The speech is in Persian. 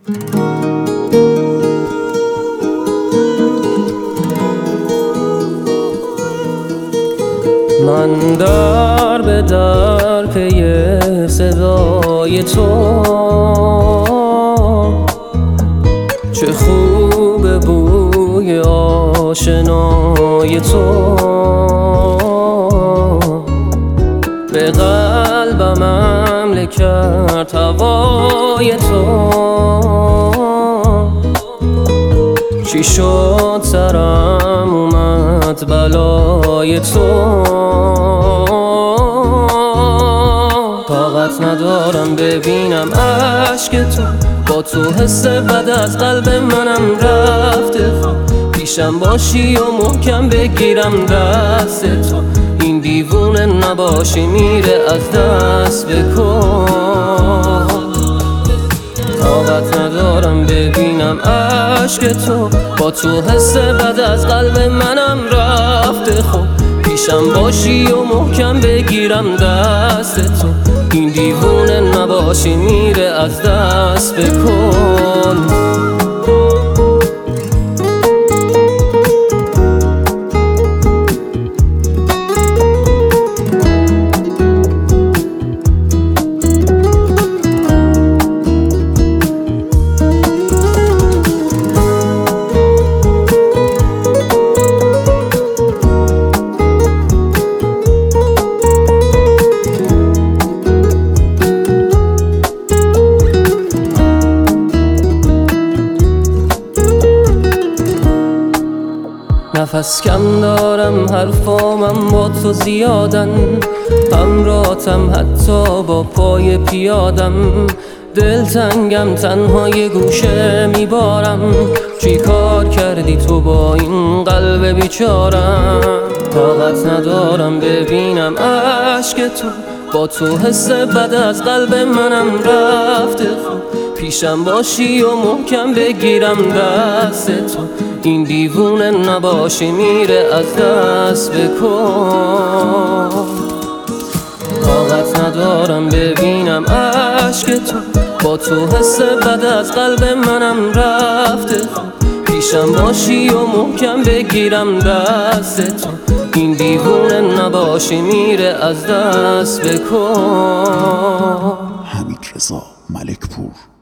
من در به در پی صدای تو، چه خوب بوی آشنای تو، به قلبم حمله کرد هوای تو. چی شد سرم اومد بلای تو، طاقت ندارم ببینم عشق تو، با تو حس بد از قلب منم رفته. پیشم باشی و محکم بگیرم دست تو، این دیوونه نباشی میره از دست بکن. طاقت ندارم ببینم عشق تو، با تو حس بد از قلب منم رفته. پیشم باشی و محکم بگیرم دست تو، این دیوونه نباشی میره از دست بکن. نفس کم دارم، حرفامم با تو زیادن، همراهتم حتی با پای پیادم. دلتنگم تنها یه گوشه میبارم، چی کار کردی تو با این قلب بیچارم. طاقت ندارم ببینم عشق تو، با تو حس بد از قلب منم رفته. پیشم باشی و محکم بگیرم دست تو، این دیوونه نباشی میره از دست بکن. طاقت ندارم ببینم عشق تو، با تو حس بد از قلب منم رفته. پیشم باشی و محکم بگیرم دست تو، این دیوونه نباشی میره از دست بکن. حمیدرضا ملکپور.